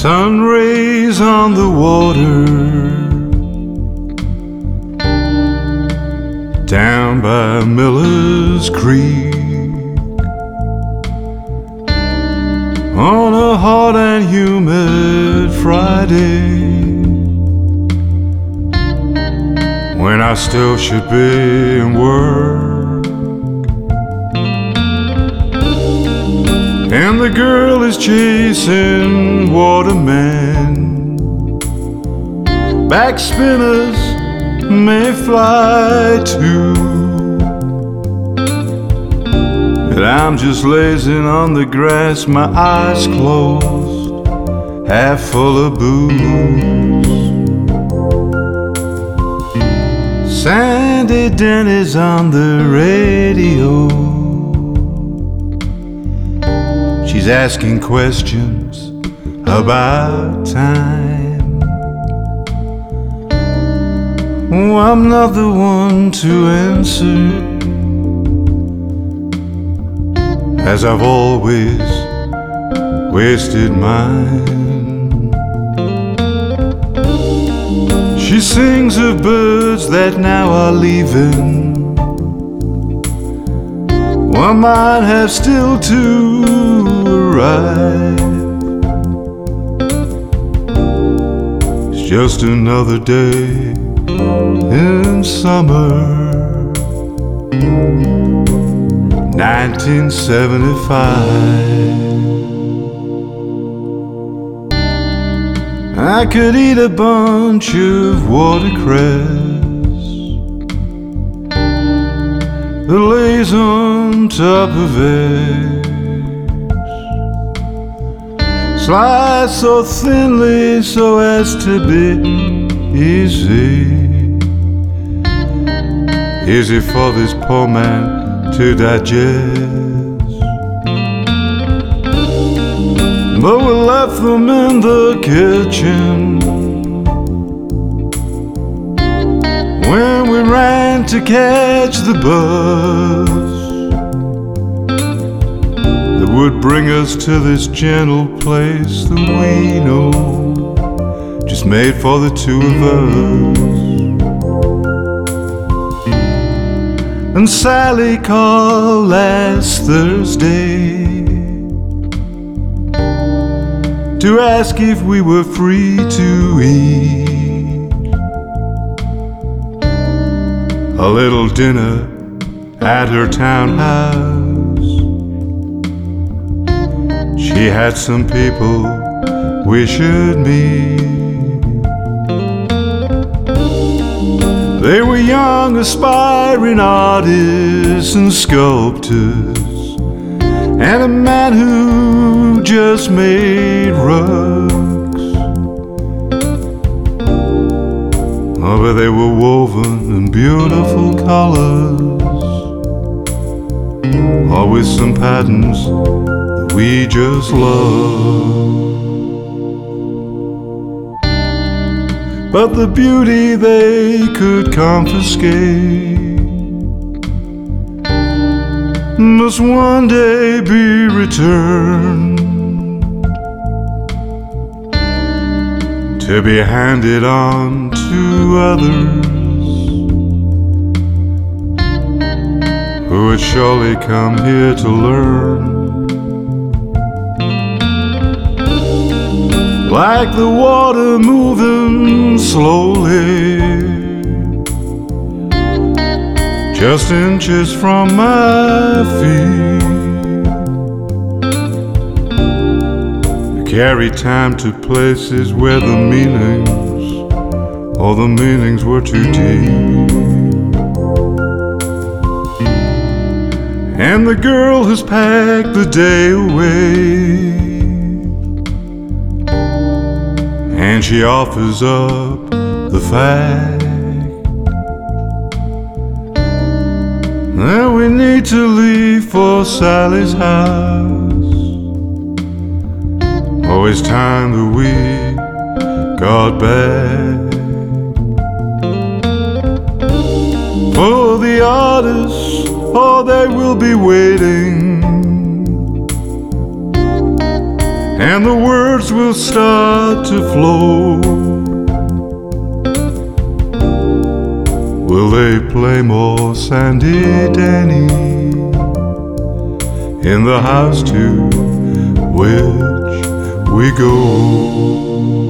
Sun rays on the water, down by Miller's Creek, on a hot and humid Friday, when I still should be in work. And the girl is chasing watermen. Backspinners may fly too, and I'm just lazing on the grass, my eyes closed, half full of booze. Sandy Denny's on the radio. She's asking questions about time. Oh, I'm not the one to answer, as I've always wasted mine. She sings of birds that now are leaving, one might have still to arrive. It's just another day in summer 1975. I could eat a bunch of watercress that lays on top of eggs, sliced so thinly so as to be easy for this poor man to digest. But we left them in the kitchen when we ran to catch the bus that would bring us to this gentle place that we know, just made for the two of us. And Sally called last Thursday to ask if we were free to eat a little dinner at her townhouse. She had some people we should meet. They were young aspiring artists and sculptors, and a man who just made rugs. Oh, but they were woven in beautiful colors, or with some patterns that we just love. But the beauty they could confiscate must one day be returned, to be handed on to others who would surely come here to learn. Like the water moving slowly, just inches from my feet, to carry time to places where the meanings, all the meanings were too deep. And the girl has packed the day away, and she offers up the fact that we need to leave for Sally's house. Oh, it's time that we got back. For the artists, oh, they will be waiting, and the words will start to flow. Will they play more Sandy Denny in the house to which we go?